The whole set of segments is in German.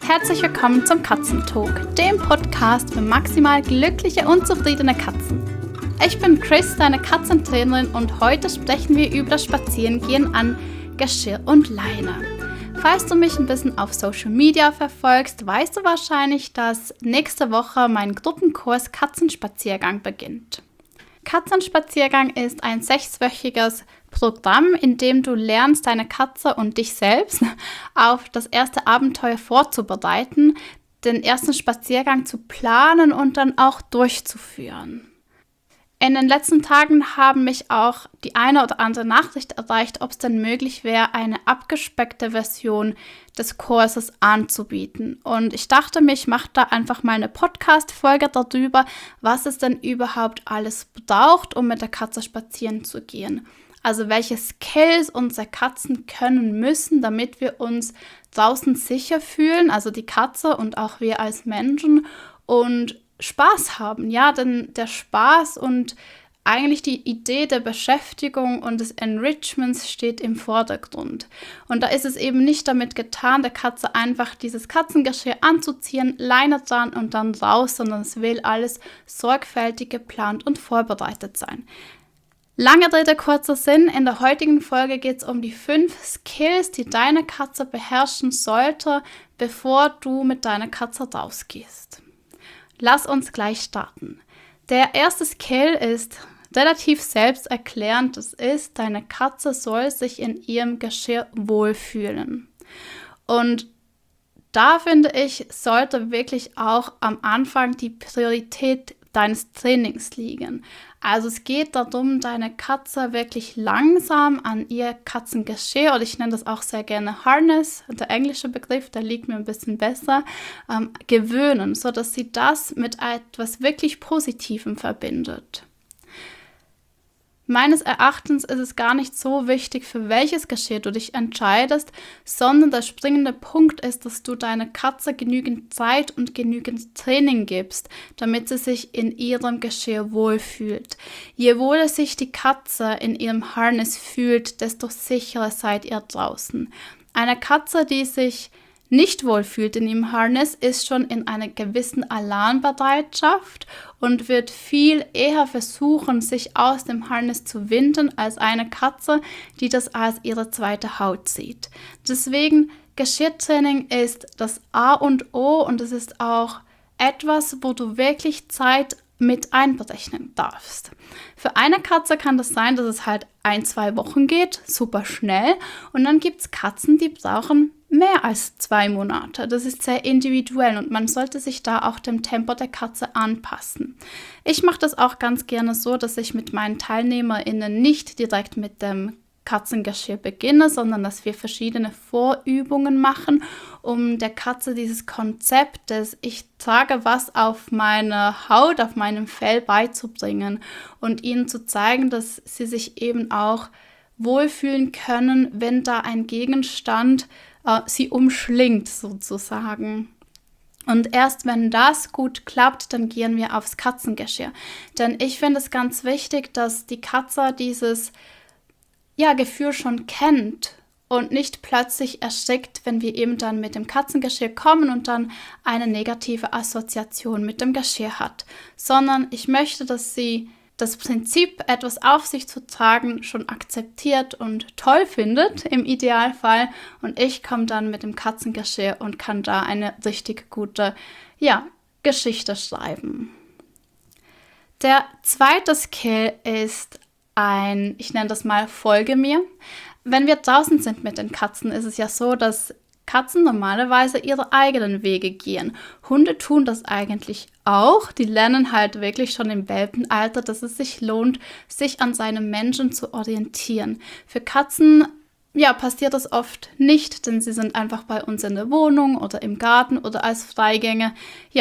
Herzlich willkommen zum Katzentalk, dem Podcast für maximal glückliche und zufriedene Katzen. Ich bin Chris, deine Katzentrainerin, und heute sprechen wir über das Spazierengehen an Geschirr und Leine. Falls du mich ein bisschen auf Social Media verfolgst, weißt du wahrscheinlich, dass nächste Woche mein Gruppenkurs Katzenspaziergang beginnt. Katzenspaziergang ist ein 6-wöchiges Programm, in dem du lernst, deine Katze und dich selbst auf das erste Abenteuer vorzubereiten, den ersten Spaziergang zu planen und dann auch durchzuführen. In den letzten Tagen haben mich auch die eine oder andere Nachricht erreicht, ob es denn möglich wäre, eine abgespeckte Version des Kurses anzubieten. Und ich dachte mir, ich mache da einfach mal eine Podcast-Folge darüber, was es denn überhaupt alles braucht, um mit der Katze spazieren zu gehen. Also welche Skills unsere Katzen können müssen, damit wir uns draußen sicher fühlen, also die Katze und auch wir als Menschen, und Spaß haben. Ja, denn der Spaß und eigentlich die Idee der Beschäftigung und des Enrichments steht im Vordergrund. Und da ist es eben nicht damit getan, der Katze einfach dieses Katzengeschirr anzuziehen, Leine dran und dann raus, sondern es will alles sorgfältig geplant und vorbereitet sein. Lange Rede, kurzer Sinn. In der heutigen Folge geht es um die 5 Skills, die deine Katze beherrschen sollte, bevor du mit deiner Katze rausgehst. Lass uns gleich starten. Der erste Skill ist relativ selbsterklärend. Das ist, deine Katze soll sich in ihrem Geschirr wohlfühlen. Und da finde ich, sollte wirklich auch am Anfang die Priorität deines Trainings liegen. Also es geht darum, deine Katze wirklich langsam an ihr Katzengeschirr, oder ich nenne das auch sehr gerne Harness, der englische Begriff, der liegt mir ein bisschen besser, gewöhnen, sodass sie das mit etwas wirklich Positivem verbindet. Meines Erachtens ist es gar nicht so wichtig, für welches Geschirr du dich entscheidest, sondern der springende Punkt ist, dass du deiner Katze genügend Zeit und genügend Training gibst, damit sie sich in ihrem Geschirr wohlfühlt. Je wohler sich die Katze in ihrem Harness fühlt, desto sicherer seid ihr draußen. Eine Katze, die sich nicht wohlfühlt in ihrem Harness, ist schon in einer gewissen Alarmbereitschaft und wird viel eher versuchen, sich aus dem Harness zu winden, als eine Katze, die das als ihre zweite Haut sieht. Deswegen, Geschirrtraining ist das A und O, und es ist auch etwas, wo du wirklich Zeit mit einberechnen darfst. Für eine Katze kann das sein, dass es halt 1-2 Wochen geht, super schnell, und dann gibt es Katzen, die brauchen mehr als 2 Monate. Das ist sehr individuell und man sollte sich da auch dem Tempo der Katze anpassen. Ich mache das auch ganz gerne so, dass ich mit meinen TeilnehmerInnen nicht direkt mit dem Katzengeschirr beginne, sondern dass wir verschiedene Vorübungen machen, um der Katze dieses Konzept des ich trage was auf meine Haut, auf meinem Fell beizubringen und ihnen zu zeigen, dass sie sich eben auch wohlfühlen können, wenn da ein Gegenstand sie umschlingt sozusagen. Und erst wenn das gut klappt, dann gehen wir aufs Katzengeschirr. Denn ich finde es ganz wichtig, dass die Katze dieses Gefühl schon kennt und nicht plötzlich erschrickt, wenn wir eben dann mit dem Katzengeschirr kommen und dann eine negative Assoziation mit dem Geschirr hat. Sondern ich möchte, dass sie das Prinzip, etwas auf sich zu tragen, schon akzeptiert und toll findet, im Idealfall. Und ich komme dann mit dem Katzengeschirr und kann da eine richtig gute, Geschichte schreiben. Der zweite Skill ist ich nenne das mal, folge mir. Wenn wir draußen sind mit den Katzen, ist es ja so, dass Katzen normalerweise ihre eigenen Wege gehen. Hunde tun das eigentlich auch. Die lernen halt wirklich schon im Welpenalter, dass es sich lohnt, sich an seinem Menschen zu orientieren. Für Katzen passiert das oft nicht, denn sie sind einfach bei uns in der Wohnung oder im Garten oder als Freigänger,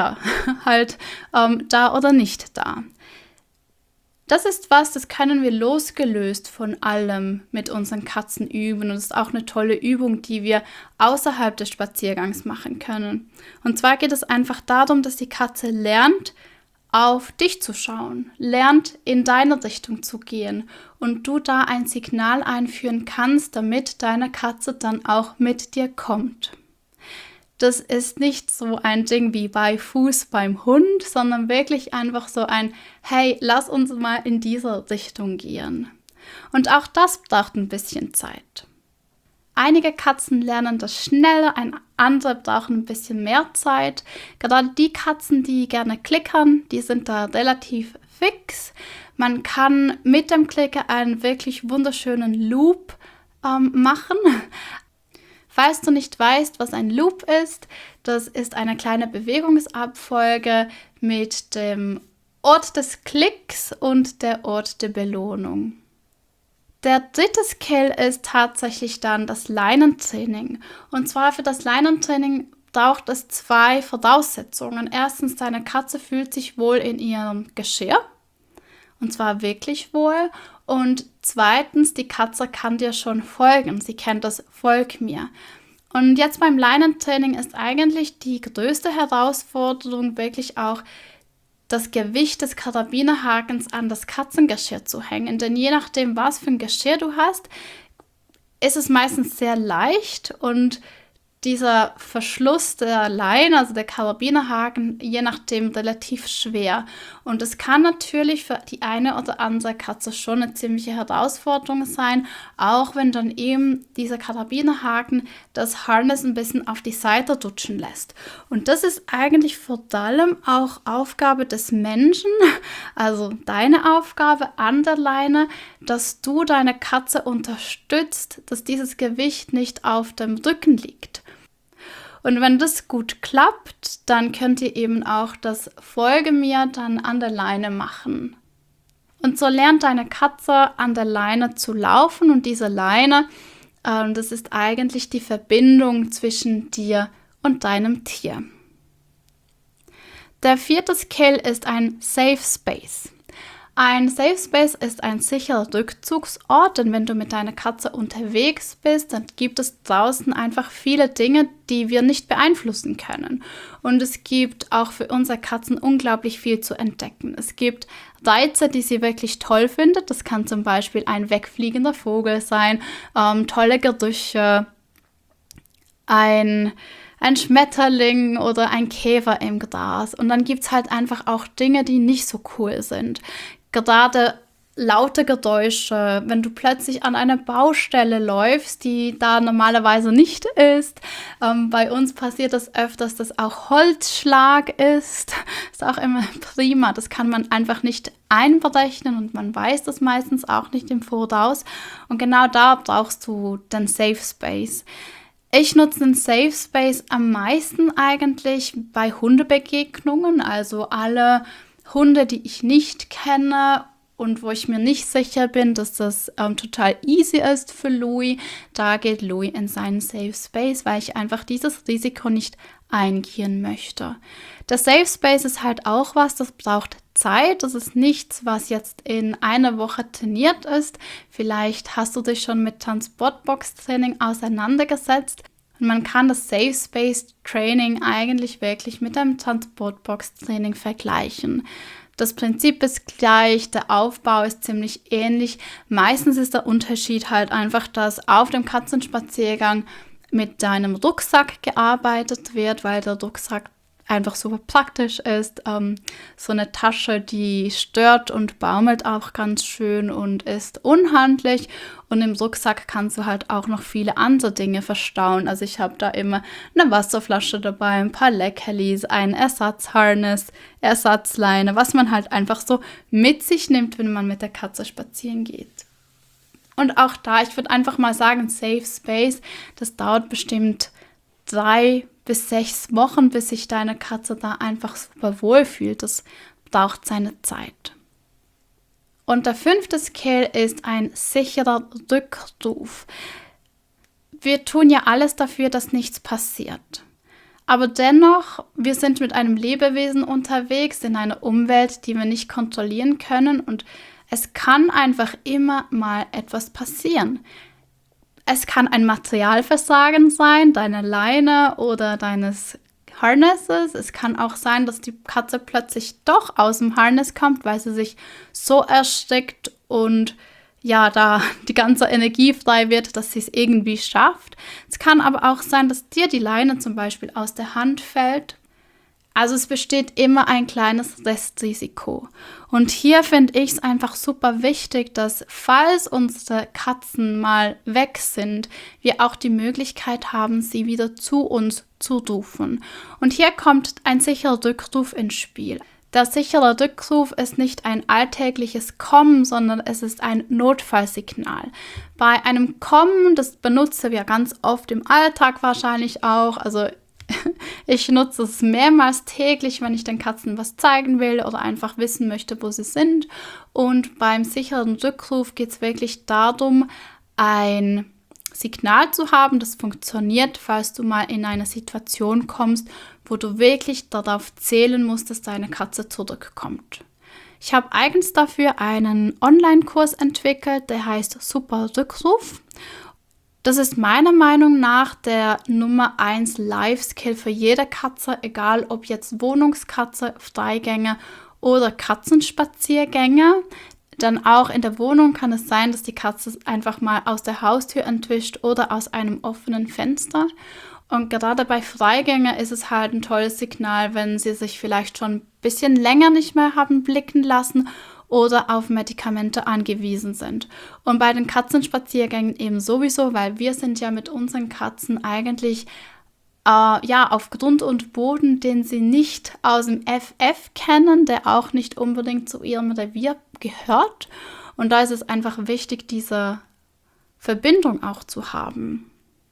da oder nicht da. Das ist das können wir losgelöst von allem mit unseren Katzen üben. Und das ist auch eine tolle Übung, die wir außerhalb des Spaziergangs machen können. Und zwar geht es einfach darum, dass die Katze lernt, auf dich zu schauen, lernt, in deine Richtung zu gehen und du da ein Signal einführen kannst, damit deine Katze dann auch mit dir kommt. Das ist nicht so ein Ding wie bei Fuß beim Hund, sondern wirklich einfach so ein, hey, lass uns mal in diese Richtung gehen. Und auch das braucht ein bisschen Zeit. Einige Katzen lernen das schneller, andere brauchen ein bisschen mehr Zeit. Gerade die Katzen, die gerne klickern, die sind da relativ fix. Man kann mit dem Klicker einen wirklich wunderschönen Loop machen. Falls du nicht weißt, was ein Loop ist, das ist eine kleine Bewegungsabfolge mit dem Ort des Klicks und der Ort der Belohnung. Der dritte Skill ist tatsächlich dann das Leinentraining. Und zwar für das Leinentraining braucht es 2 Voraussetzungen. Erstens, deine Katze fühlt sich wohl in ihrem Geschirr. Und zwar wirklich wohl. Und zweitens, die Katze kann dir schon folgen. Sie kennt das Folg mir. Und jetzt beim Leinentraining ist eigentlich die größte Herausforderung wirklich auch, das Gewicht des Karabinerhakens an das Katzengeschirr zu hängen. Denn je nachdem, was für ein Geschirr du hast, ist es meistens sehr leicht und dieser Verschluss der Leine, also der Karabinerhaken, je nachdem relativ schwer. Und es kann natürlich für die eine oder andere Katze schon eine ziemliche Herausforderung sein, auch wenn dann eben dieser Karabinerhaken das Harness ein bisschen auf die Seite rutschen lässt. Und das ist eigentlich vor allem auch Aufgabe des Menschen, also deine Aufgabe an der Leine, dass du deine Katze unterstützt, dass dieses Gewicht nicht auf dem Rücken liegt. Und wenn das gut klappt, dann könnt ihr eben auch das Folge mir dann an der Leine machen. Und so lernt deine Katze an der Leine zu laufen und diese Leine, das ist eigentlich die Verbindung zwischen dir und deinem Tier. Der 4. Skill ist ein Safe Space. Ein Safe Space ist ein sicherer Rückzugsort, denn wenn du mit deiner Katze unterwegs bist, dann gibt es draußen einfach viele Dinge, die wir nicht beeinflussen können. Und es gibt auch für unsere Katzen unglaublich viel zu entdecken. Es gibt Reize, die sie wirklich toll findet. Das kann zum Beispiel ein wegfliegender Vogel sein, tolle Gerüche, ein Schmetterling oder ein Käfer im Gras. Und dann gibt es halt einfach auch Dinge, die nicht so cool sind. Gerade laute Geräusche, wenn du plötzlich an einer Baustelle läufst, die da normalerweise nicht ist. Bei uns passiert das öfters, dass auch Holzschlag ist. Ist auch immer prima. Das kann man einfach nicht einberechnen und man weiß das meistens auch nicht im Voraus. Und genau da brauchst du den Safe Space. Ich nutze den Safe Space am meisten eigentlich bei Hundebegegnungen, also alle Hunde, die ich nicht kenne und wo ich mir nicht sicher bin, dass das total easy ist für Louis, da geht Louis in seinen Safe Space, weil ich einfach dieses Risiko nicht eingehen möchte. Der Safe Space ist halt auch was, das braucht Zeit. Das ist nichts, was jetzt in einer Woche trainiert ist. Vielleicht hast du dich schon mit Transportbox-Training auseinandergesetzt. Und man kann das Safe Space Training eigentlich wirklich mit einem Transportbox Training vergleichen. Das Prinzip ist gleich, der Aufbau ist ziemlich ähnlich. Meistens ist der Unterschied halt einfach, dass auf dem Katzenspaziergang mit deinem Rucksack gearbeitet wird, weil der Rucksack einfach super praktisch ist. So eine Tasche, die stört und baumelt auch ganz schön und ist unhandlich. Und im Rucksack kannst du halt auch noch viele andere Dinge verstauen. Also ich habe da immer eine Wasserflasche dabei, ein paar Leckerlis, ein Ersatzharness, Ersatzleine, was man halt einfach so mit sich nimmt, wenn man mit der Katze spazieren geht. Und auch da, ich würde einfach mal sagen, Safe Space, das dauert bestimmt 3 bis 6 Wochen, bis sich deine Katze da einfach super wohl fühlt. Das braucht seine Zeit. Und der 5. Skill ist ein sicherer Rückruf. Wir tun ja alles dafür, dass nichts passiert. Aber dennoch, wir sind mit einem Lebewesen unterwegs in einer Umwelt, die wir nicht kontrollieren können und es kann einfach immer mal etwas passieren. Es kann ein Materialversagen sein, deiner Leine oder deines Harnesses. Es kann auch sein, dass die Katze plötzlich doch aus dem Harness kommt, weil sie sich so erschreckt und ja, da die ganze Energie frei wird, dass sie es irgendwie schafft. Es kann aber auch sein, dass dir die Leine zum Beispiel aus der Hand fällt. Also es besteht immer ein kleines Restrisiko. Und hier finde ich es einfach super wichtig, dass, falls unsere Katzen mal weg sind, wir auch die Möglichkeit haben, sie wieder zu uns zu rufen. Und hier kommt ein sicherer Rückruf ins Spiel. Der sichere Rückruf ist nicht ein alltägliches Kommen, sondern es ist ein Notfallsignal. Bei einem Kommen, das benutzen wir ganz oft im Alltag wahrscheinlich auch, also ich nutze es mehrmals täglich, wenn ich den Katzen was zeigen will oder einfach wissen möchte, wo sie sind. Und beim sicheren Rückruf geht es wirklich darum, ein Signal zu haben, das funktioniert, falls du mal in eine Situation kommst, wo du wirklich darauf zählen musst, dass deine Katze zurückkommt. Ich habe eigens dafür einen Online-Kurs entwickelt, der heißt Super Rückruf. Das ist meiner Meinung nach der Nummer 1 Life-Skill für jede Katze, egal ob jetzt Wohnungskatze, Freigänger oder Katzenspaziergänger. Dann auch in der Wohnung kann es sein, dass die Katze einfach mal aus der Haustür entwischt oder aus einem offenen Fenster. Und gerade bei Freigänger ist es halt ein tolles Signal, wenn sie sich vielleicht schon ein bisschen länger nicht mehr haben blicken lassen oder auf Medikamente angewiesen sind. Und bei den Katzenspaziergängen eben sowieso, weil wir sind ja mit unseren Katzen eigentlich auf Grund und Boden, den sie nicht aus dem FF kennen, der auch nicht unbedingt zu ihrem Revier gehört. Und da ist es einfach wichtig, diese Verbindung auch zu haben.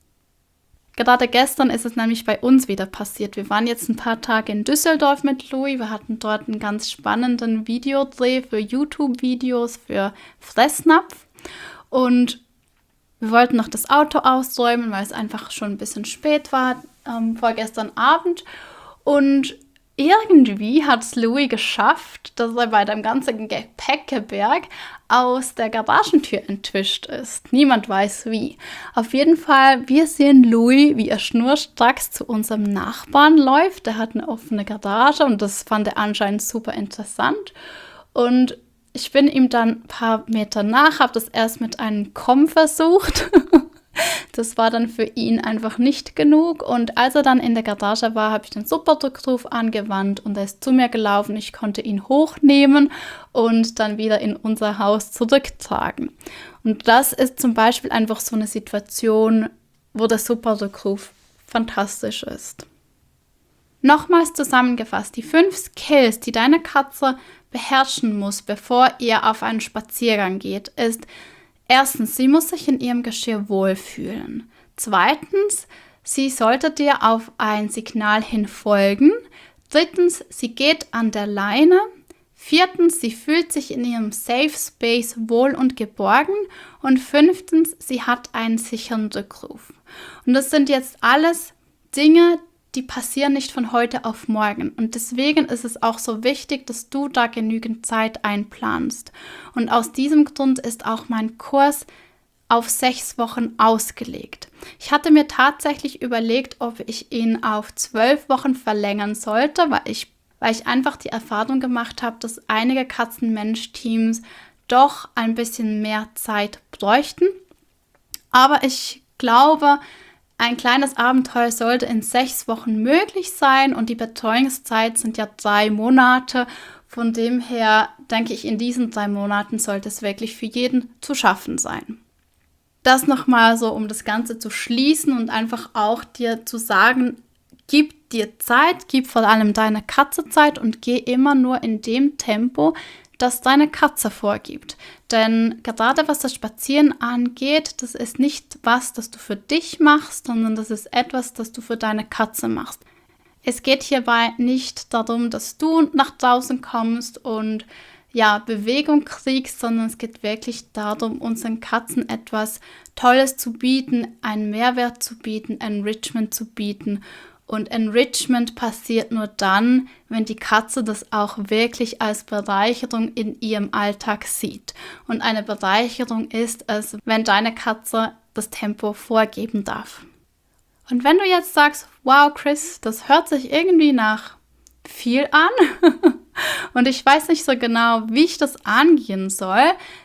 Gerade gestern ist es nämlich bei uns wieder passiert. Wir waren jetzt ein paar Tage in Düsseldorf mit Louis. Wir hatten dort einen ganz spannenden Videodreh für YouTube-Videos für Fressnapf. Und wir wollten noch das Auto ausräumen, weil es einfach schon ein bisschen spät war, vorgestern Abend. Und irgendwie hat es Louis geschafft, dass er bei dem ganzen Gepäckeberg aus der Garagentür entwischt ist. Niemand weiß wie. Auf jeden Fall, wir sehen Louis, wie er schnurstracks zu unserem Nachbarn läuft. Der hat eine offene Garage und das fand er anscheinend super interessant. Und ich bin ihm dann ein paar Meter nach, habe das erst mit einem Komm versucht. Das war dann für ihn einfach nicht genug. Und als er dann in der Garage war, habe ich den Superdrückruf angewandt und er ist zu mir gelaufen. Ich konnte ihn hochnehmen und dann wieder in unser Haus zurücktragen. Und das ist zum Beispiel einfach so eine Situation, wo der Superdrückruf fantastisch ist. Nochmals zusammengefasst, die 5 Skills, die deine Katze beherrschen muss, bevor ihr auf einen Spaziergang geht, ist: Erstens, sie muss sich in ihrem Geschirr wohlfühlen. Zweitens, sie sollte dir auf ein Signal hin folgen. Drittens, sie geht an der Leine. Viertens, sie fühlt sich in ihrem Safe Space wohl und geborgen. Und 5. sie hat einen sicheren Rückruf. Und das sind jetzt alles Dinge, die passieren nicht von heute auf morgen. Und deswegen ist es auch so wichtig, dass du da genügend Zeit einplanst. Und aus diesem Grund ist auch mein Kurs auf 6 Wochen ausgelegt. Ich hatte mir tatsächlich überlegt, ob ich ihn auf 12 Wochen verlängern sollte, weil ich einfach die Erfahrung gemacht habe, dass einige Katzen-Mensch-Teams doch ein bisschen mehr Zeit bräuchten. Aber ich glaube, ein kleines Abenteuer sollte in 6 Wochen möglich sein und die Betreuungszeit sind ja 3 Monate. Von dem her denke ich, in diesen 3 Monaten sollte es wirklich für jeden zu schaffen sein. Das nochmal so, um das Ganze zu schließen und einfach auch dir zu sagen, gib dir Zeit, gib vor allem deiner Katze Zeit und geh immer nur in dem Tempo, das deine Katze vorgibt. Denn gerade was das Spazieren angeht, das ist nicht was, das du für dich machst, sondern das ist etwas, das du für deine Katze machst. Es geht hierbei nicht darum, dass du nach draußen kommst und Bewegung kriegst, sondern es geht wirklich darum, unseren Katzen etwas Tolles zu bieten, einen Mehrwert zu bieten, Enrichment zu bieten. Und Enrichment passiert nur dann, wenn die Katze das auch wirklich als Bereicherung in ihrem Alltag sieht. Und eine Bereicherung ist es, wenn deine Katze das Tempo vorgeben darf. Und wenn du jetzt sagst, wow Chris, das hört sich irgendwie nach viel an und ich weiß nicht so genau, wie ich das angehen soll,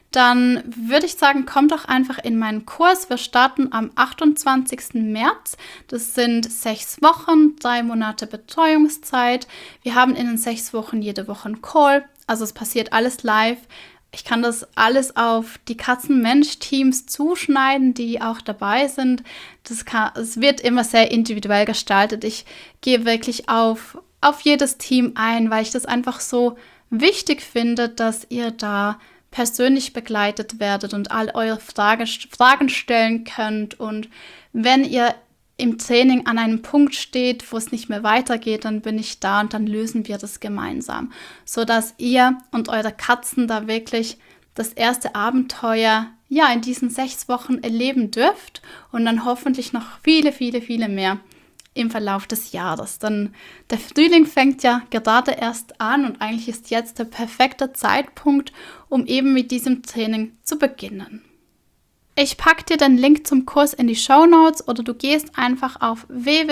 dann würde ich sagen, komm doch einfach in meinen Kurs. Wir starten am 28. März. Das sind 6 Wochen, 3 Monate Betreuungszeit. Wir haben in den 6 Wochen jede Woche einen Call. Also es passiert alles live. Ich kann das alles auf die Katzen-Mensch-Teams zuschneiden, die auch dabei sind. Es wird immer sehr individuell gestaltet. Ich gehe wirklich auf jedes Team ein, weil ich das einfach so wichtig finde, dass ihr da persönlich begleitet werdet und all eure Fragen stellen könnt. Und wenn ihr im Training an einem Punkt steht, wo es nicht mehr weitergeht, dann bin ich da und dann lösen wir das gemeinsam, sodass ihr und eure Katzen da wirklich das erste Abenteuer in diesen 6 Wochen erleben dürft und dann hoffentlich noch viele, viele, viele mehr im Verlauf des Jahres. Denn der Frühling fängt ja gerade erst an und eigentlich ist jetzt der perfekte Zeitpunkt, um eben mit diesem Training zu beginnen. Ich packe dir den Link zum Kurs in die Shownotes oder du gehst einfach auf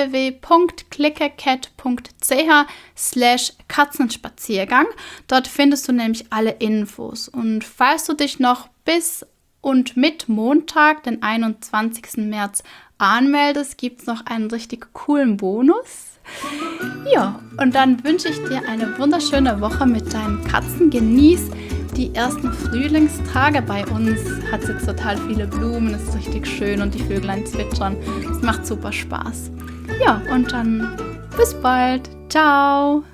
www.klickercat.ch/Katzenspaziergang. Dort findest du nämlich alle Infos. Und falls du dich noch bis und mit Montag, den 21. März, anmeldest, gibt es noch einen richtig coolen Bonus. Ja, und dann wünsche ich dir eine wunderschöne Woche mit deinen Katzen. Genieß die ersten Frühlingstage bei uns. Hat jetzt total viele Blumen, ist richtig schön und die Vöglein zwitschern. Es macht super Spaß. Ja, und dann bis bald. Ciao.